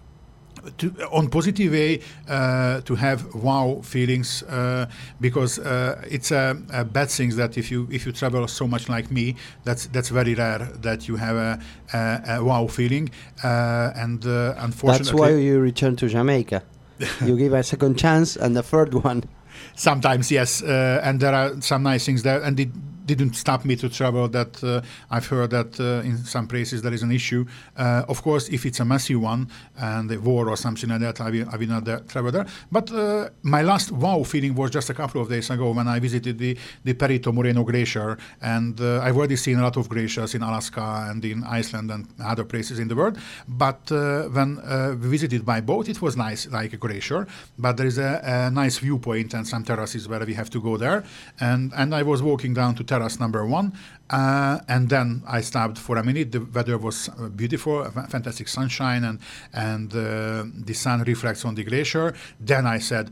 Speaker 2: To, on positive way, uh, to have wow feelings, uh, because uh, it's a, a bad thing that if you if you travel so much like me, that's that's very rare that you have a, a, a wow feeling, uh, and uh, unfortunately,
Speaker 1: That's why you return to Jamaica. You give a second chance and the third one.
Speaker 2: sometimes yes, uh, and there are some nice things there, and it didn't stop me to travel. That uh, I've heard that uh, in some places there is an issue. Uh, of course, if it's a massive one and a war or something like that, I will, I will not there, travel there. But uh, my last wow feeling was just a couple of days ago when I visited the, the Perito Moreno Glacier, and uh, I've already seen a lot of glaciers in Alaska and in Iceland and other places in the world. But uh, when uh, we visited by boat, it was nice, like a glacier. But there is a, a nice viewpoint and some terraces where we have to go there. And and I was walking down to terrace number one, uh, and then I stopped for a minute. The weather was uh, beautiful, f- fantastic sunshine, and and uh, the sun reflects on the glacier. Then I said,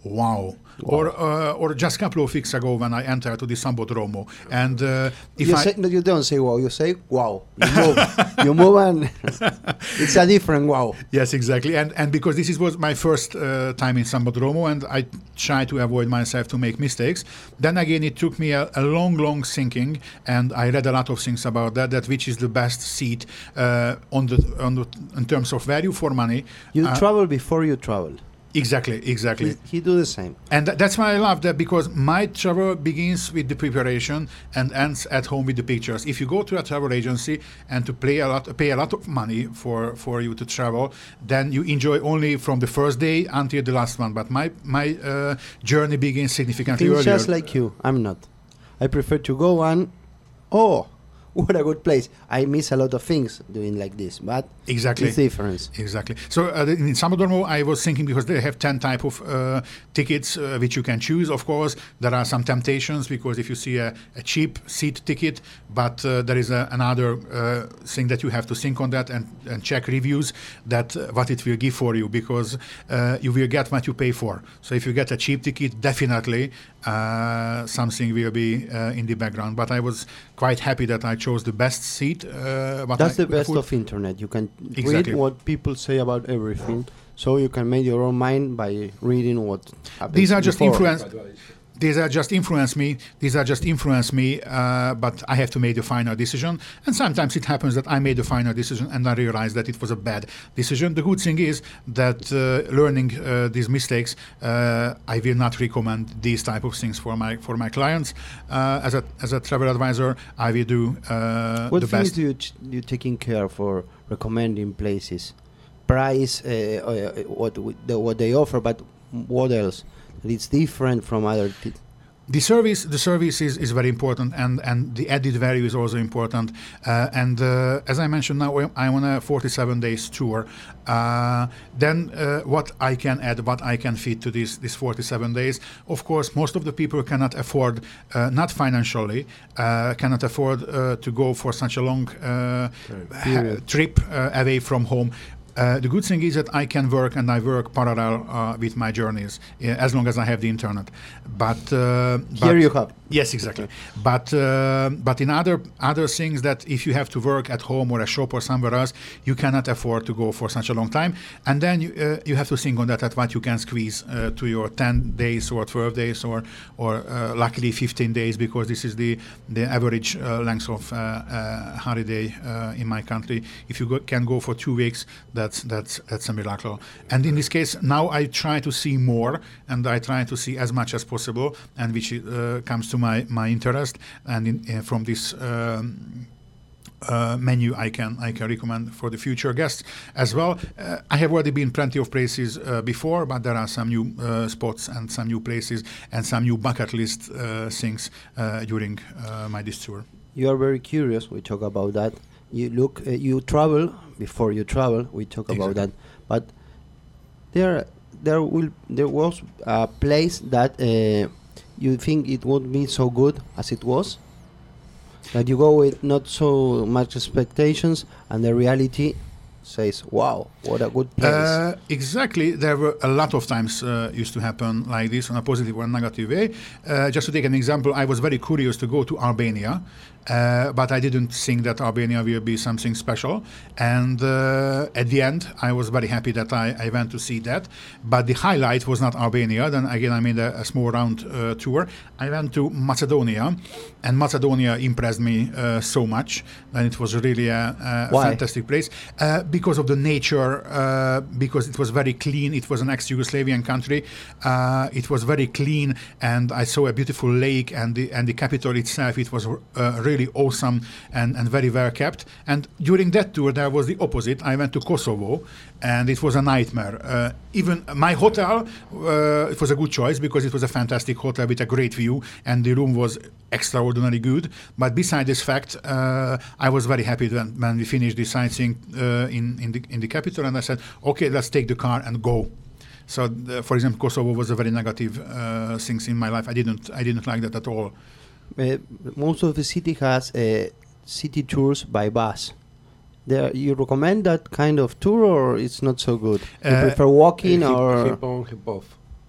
Speaker 2: wow. Or uh, or just a couple of weeks ago when I entered to the Sambodromo, and uh, if
Speaker 1: you,
Speaker 2: I
Speaker 1: say, no, you don't say wow, you say wow. You move, you move and it's a different wow.
Speaker 2: yes, exactly, and and because this is, was my first uh, time in Sambodromo, and I try to avoid myself to make mistakes. Then again, it took me a, a long, long thinking, and I read a lot of things about that. That which is the best seat uh, on the on the in terms of value for money.
Speaker 1: You
Speaker 2: Uh,
Speaker 1: travel before you travel.
Speaker 2: Exactly, exactly.
Speaker 1: He, he do the same.
Speaker 2: And th- that's why I love that, because my travel begins with the preparation and ends at home with the pictures. If you go to a travel agency and to pay a lot, pay a lot of money for, for you to travel, then you enjoy only from the first day until the last one. But my my uh, journey begins significantly
Speaker 1: Think
Speaker 2: earlier.
Speaker 1: just like you. I'm not. I prefer to go and oh, what a good place. I miss a lot of things doing like this, but
Speaker 2: Exactly.
Speaker 1: it's different.
Speaker 2: Exactly. So uh, in Sambodromo, I was thinking, because they have ten type of uh, tickets uh, which you can choose. Of course, there are some temptations, because if you see a, a cheap seat ticket, but uh, there is a, another uh, thing that you have to think on that and, and check reviews, that uh, what it will give for you, because uh, you will get what you pay for. So if you get a cheap ticket, definitely uh, something will be uh, in the background. But I was quite happy that I chose the best seat. Uh, what
Speaker 1: That's
Speaker 2: I
Speaker 1: the best
Speaker 2: could-
Speaker 1: of internet. You can
Speaker 2: Exactly.
Speaker 1: read what people say about everything, so you can make your own mind by reading what happens.
Speaker 2: These are just
Speaker 1: before.
Speaker 2: influence. These are just influence me. These are just influence me. Uh, but I have to make the final decision. And sometimes it happens that I made the final decision and I realize that it was a bad decision. The good thing is that uh, learning uh, these mistakes, uh, I will not recommend these type of things for my for my clients. Uh, as a as a travel advisor, I will do uh,
Speaker 1: What
Speaker 2: the
Speaker 1: things
Speaker 2: best.
Speaker 1: do you ch- you taking care for recommending places? Price, uh, uh, what w- the, what they offer, but what else? It's different from other. T-
Speaker 2: The service, the service is, is very important, and, and the added value is also important. Uh, and uh, as I mentioned, now I'm on a forty-seven days tour. Uh, then uh, what I can add, what I can fit to this this forty-seven days. Of course, most of the people cannot afford, uh, not financially, uh, cannot afford uh, to go for such a long uh, ha- trip uh, away from home. Uh, the good thing is that I can work, and I work parallel uh, with my journeys, uh, as long as I have the internet. But uh,
Speaker 1: Here
Speaker 2: but
Speaker 1: you have.
Speaker 2: Yes, exactly. But uh, but in other other things, that if you have to work at home or a shop or somewhere else, you cannot afford to go for such a long time. And then you, uh, you have to think on that, at what you can squeeze uh, to your ten days or twelve days or or uh, luckily fifteen days, because this is the the average uh, length of uh, uh, holiday uh, in my country. If you go, can go for two weeks, that's that's that's a miracle. And in this case, now I try to see more, and I try to see as much as possible, and which uh, comes to my my interest. And in, uh, from this um, uh, menu, I can I can recommend for the future guests as well. Uh, I have already been plenty of places uh, before, but there are some new uh, spots and some new places and some new bucket list uh, things uh, during uh, my this tour.
Speaker 1: You are very curious. We talk about that. You look. Uh, you travel before you travel. We talk about
Speaker 2: Exactly.
Speaker 1: that. But there, there will there was a place that uh, you think it won't be so good as it was. That you go with not so much expectations, and the reality says, "Wow, what a good place."
Speaker 2: Uh, exactly. There were a lot of times uh, used to happen like this, in a positive or negative way. Uh, just to take an example, I was very curious to go to Albania, uh, but I didn't think that Albania will be something special. And uh, at the end, I was very happy that I, I went to see that. But the highlight was not Albania. Then again, I made a, a small round uh, tour. I went to Macedonia, and Macedonia impressed me uh, so much. And it was really a, a
Speaker 1: Why?
Speaker 2: fantastic place. Uh, because of the nature, uh, because it was very clean. It was an ex-Yugoslavian country. Uh, it was very clean, and I saw a beautiful lake, and the and the capital itself. It was uh, really awesome and, and very well kept. And during that tour, there was the opposite. I went to Kosovo, and it was a nightmare. Uh, even my hotel, uh, it was a good choice because it was a fantastic hotel with a great view, and the room was extraordinarily good. But beside this fact, uh, I was very happy when, when we finished the sightseeing uh, in in the in the capital, and I said, okay, let's take the car and go. So, uh, for example, Kosovo was a very negative uh, things in my life. I didn't I didn't like that at all.
Speaker 1: Uh, most of the city has uh, city tours by bus. There, you recommend that kind of tour, or it's not so good? You
Speaker 2: Uh,
Speaker 1: prefer walking,
Speaker 3: Hip-
Speaker 1: or
Speaker 3: hip on, hip off.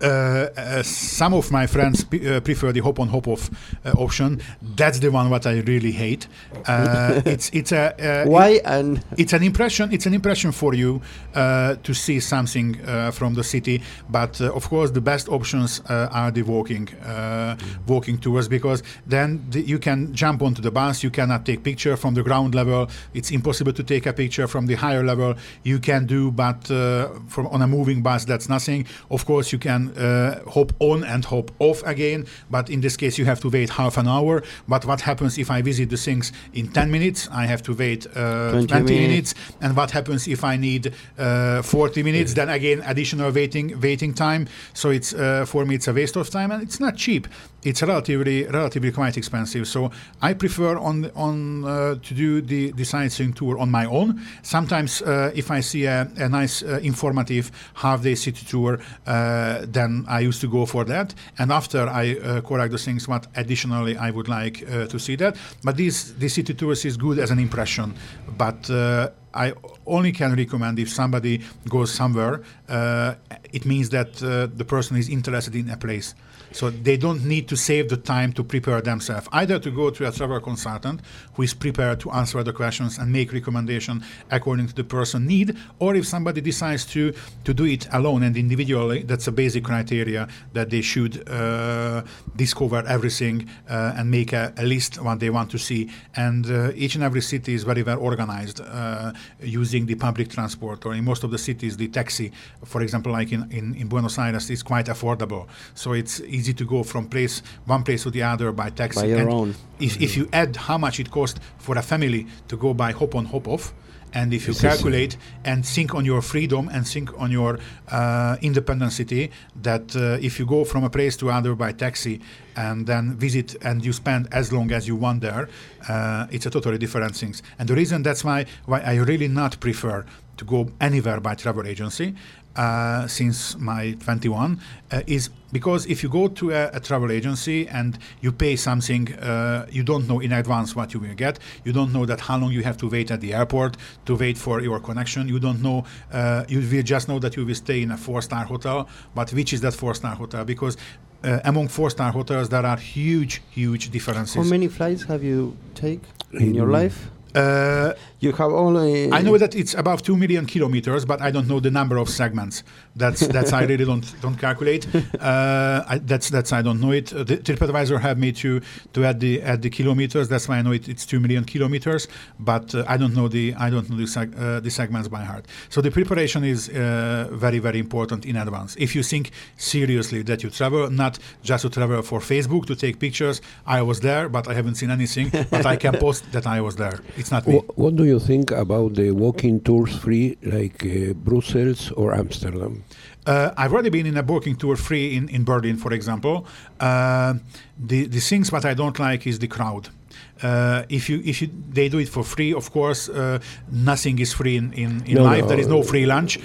Speaker 2: Uh, uh, some of my friends p- uh, prefer the hop on hop off uh, option. That's the one what I really hate. Uh, it's it's a uh,
Speaker 1: Why
Speaker 2: it-
Speaker 1: and
Speaker 2: it's an impression. It's an impression for you uh, to see something uh, from the city. But uh, of course, the best options uh, are the walking, uh, walking tours, because then the, you can jump onto the bus. You cannot take picture from the ground level. It's impossible to take a picture from the higher level. You can do, but uh, from on a moving bus, that's nothing. Of course, you can uh, hop on and hop off again, but in this case, you have to wait half an hour. But what happens if I visit the things in ten minutes? I have to wait uh,
Speaker 1: twenty
Speaker 2: twenty minutes.
Speaker 1: minutes.
Speaker 2: And what happens if I need uh, forty minutes? Then again, additional waiting waiting time. So it's uh, for me, it's a waste of time, and it's not cheap. It's relatively relatively quite expensive. So I prefer on on uh, to do the, the sightseeing tour on my own. Sometimes uh, if I see a, a nice uh, informative half day city tour, uh, then I used to go for that. And after I uh, correct the things what additionally I would like uh, to see that. But this this city tours is good as an impression. But uh, I only can recommend if somebody goes somewhere, uh, it means that uh, the person is interested in a place. So they don't need to save the time to prepare themselves, either to go to a travel consultant who is prepared to answer the questions and make recommendation according to the person need, or if somebody decides to, to do it alone and individually, that's a basic criteria that they should uh, discover everything uh, and make a, a list what they want to see. And uh, each and every city is very well organized uh, using the public transport, or in most of the cities, the taxi, for example, like in, in, in Buenos Aires, is quite affordable. So it's easy to go from place one place to the other by taxi.
Speaker 1: By your
Speaker 2: and
Speaker 1: own.
Speaker 2: If, if you add how much it costs for a family to go by hop on, hop off, and if you
Speaker 3: Yes, yes,
Speaker 2: calculate and think on your freedom and think on your uh, independence, that uh, if you go from a place to other by taxi and then visit and you spend as long as you want there, uh, it's a totally different thing. And the reason that's why why I really not prefer to go anywhere by travel agency uh, since my twenty-one uh, is because if you go to a, a travel agency and you pay something, uh, you don't know in advance what you will get. You don't know that how long you have to wait at the airport to wait for your connection. You don't know. Uh, you will just know that you will stay in a four-star hotel, but which is that four-star hotel? Because uh, among four-star hotels there are huge, huge differences.
Speaker 1: how many flights have you take in your
Speaker 3: Mm.
Speaker 1: life?
Speaker 2: Uh,
Speaker 1: You have only.
Speaker 2: I know that it's above two million kilometers, but I don't know the number of segments. That's that's I really don't don't calculate. Uh, I, that's that's I don't know it. Uh, the TripAdvisor have me to to add the add the kilometers. That's why I know it, it's two million kilometers. But uh, I don't know the I don't know the seg- uh, the segments by heart. So the preparation is uh, very very important in advance. If you think seriously that you travel, not just to travel for Facebook to take pictures. I was there, but I haven't seen anything. But I can post that I was there. It's not me.
Speaker 3: Wh- what do you think about the walking tours free like uh, Brussels or Amsterdam?
Speaker 2: Uh, I've already been in a walking tour free in, in Berlin, for example. Uh, the the things what I don't like is the crowd. Uh, if you if you they do it for free, of course, uh, nothing is free in in, in
Speaker 3: No,
Speaker 2: life.
Speaker 3: no.
Speaker 2: There is no free lunch.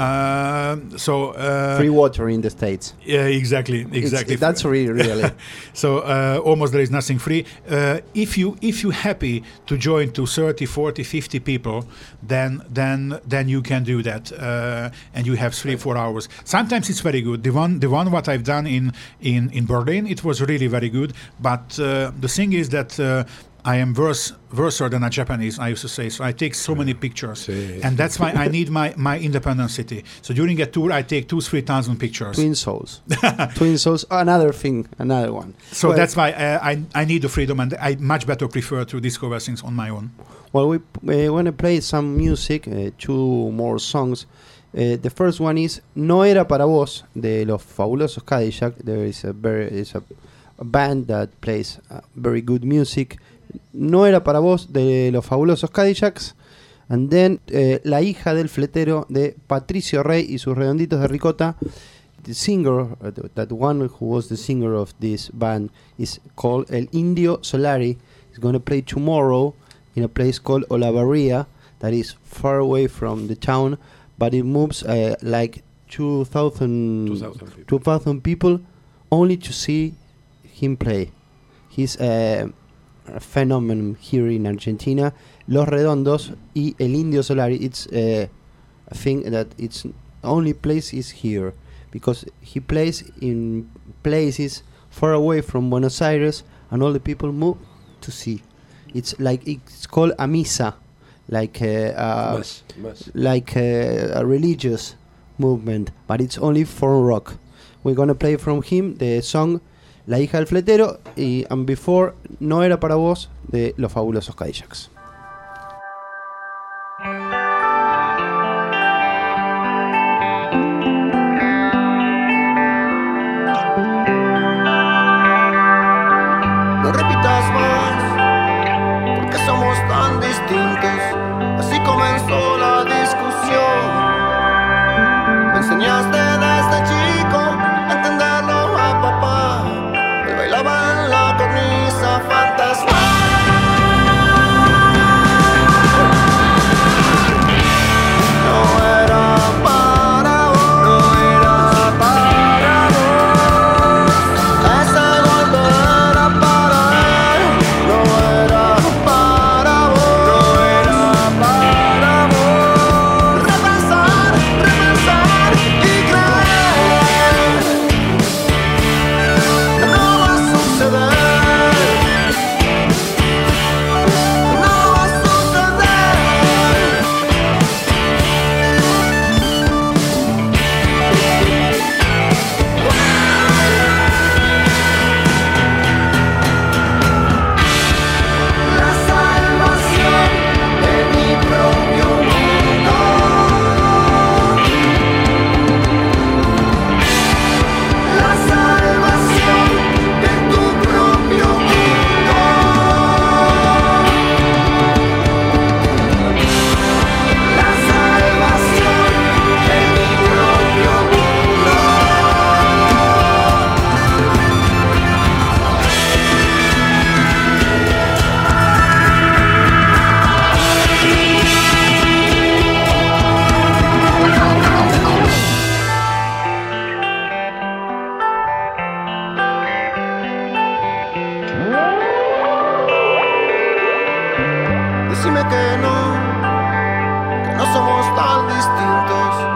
Speaker 2: Uh, so uh,
Speaker 1: free water in the States.
Speaker 2: yeah, exactly,
Speaker 1: It's-
Speaker 2: exactly.
Speaker 1: that's really, really.
Speaker 2: So uh, almost there is nothing free. Uh, if you if you happy to join to thirty, forty, fifty people, then then then you can do that, uh, and you have three four hours. Sometimes it's very good. The one the one what I've done in in in Berlin, it was really very good. But uh, the thing is that. Uh, I am worse, worser than a Japanese, I used to say. So I take so many pictures.
Speaker 3: Sí.
Speaker 2: And that's why I need my, my independent city. So during a tour, I take two, three thousand pictures.
Speaker 1: Twin souls. Twin souls. Another thing. Another one.
Speaker 2: So
Speaker 1: Well,
Speaker 2: that's why uh, I I need the freedom, and I much better prefer to discover things on my own.
Speaker 1: Well, we uh, want to play some music, uh, two more songs. Uh, the first one is No Era Para Vos, de Los Fabulosos Cadillac. There is a very is a, a band that plays uh, very good music. No Era Para Vos, de Los Fabulosos Cadillacs. And then uh, La Hija del Fletero, de Patricio Rey y sus Redonditos de Ricota. The singer, uh, th- that one who was the singer of this band, is called El Indio Solari. He's going to play tomorrow in a place called Olavarria, that is far away from the town, but it moves uh, like two thousand
Speaker 3: two thousand people.
Speaker 1: two thousand people only to see him play. He's uh, a phenomenon here in Argentina. Los Redondos y El Indio Solari, it's uh, a thing that its only place is here. because he plays in places far away from Buenos Aires, and all the people move to see. It's like it's called a misa, like a, uh,
Speaker 3: Mass, mass.
Speaker 1: like a, a religious movement, but it's only for rock. We're gonna play from him the song La hija del fletero y and before No era para vos de Los Fabulosos Cadillacs.
Speaker 7: No repitas más, porque somos tan distintos. Así comenzó la discusión. Me enseñaste desde chico a entenderlo a papá. Él bailaba en la cornisa fantasmal. No era para vos, no era para vos. Ese golpe era para él, no era para vos, no era para vos. Repensar, repensar y creer que no va a suceder, no va a suceder. La salvación de mi propio mundo. La salvación de tu propio mundo. La salvación de mi propio mundo. Decime que no, que no somos tan distintos.